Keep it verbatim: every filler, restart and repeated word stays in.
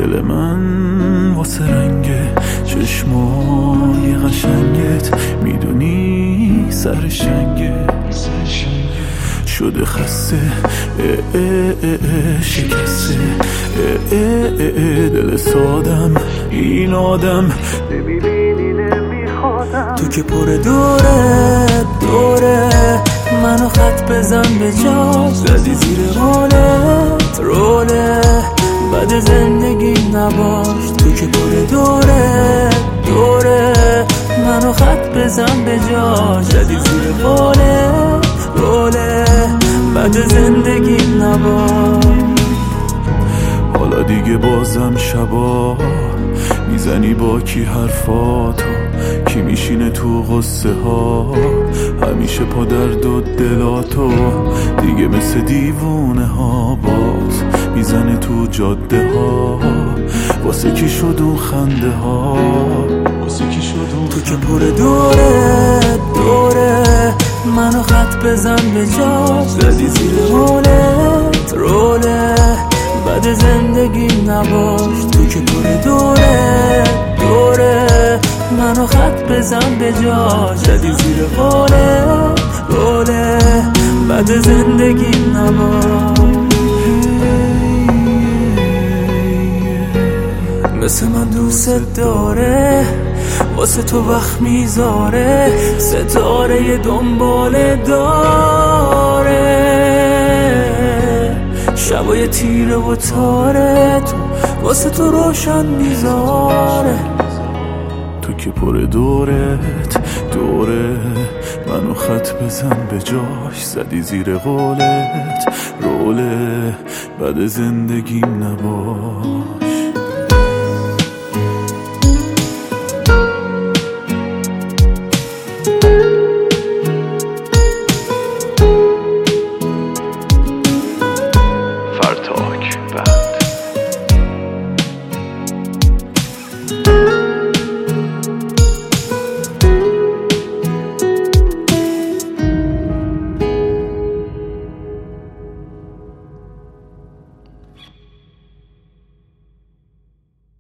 دل من واسه رنگ چشمای قشنگت میدونی سر شنگه شده خسته اه اه اه اه شکسته اه اه اه اه دل سادم این آدم نمیبینی نمیخوادم تو که پر دوره دوره منو خط بزن به جا زدی زیر رولت روله بعد زندگی نباش تو که پر دوره دوره منو خط بزن به جا زدی زیر رولت روله بعد زندگی نباش حالا دیگه بازم شبا میزنی با کی حرفاتو کی میشینه تو غصه ها همیشه پا درد و دلاتو دیگه مثل دیوونه ها باز میزنه تو جاده ها واسه کی شد اون خنده ها واسه کی شد اون تو که پر دوره دوره منو خط بزن به جا زدی زیر رولت روله بعد زندگی نباش تو که پر دوره دوره منو خط بزن به جا زدی زیر رولت روله بعد زندگی نباش مثل من دوست داره واسه تو وقت میذاره ستاره دنبال داره شبای تیره و تاره تو واسه تو روشن میذاره تو که پر دورت دوره منو خط بزن به جاش زدی زیر قولت روله بعد زندگیم نباش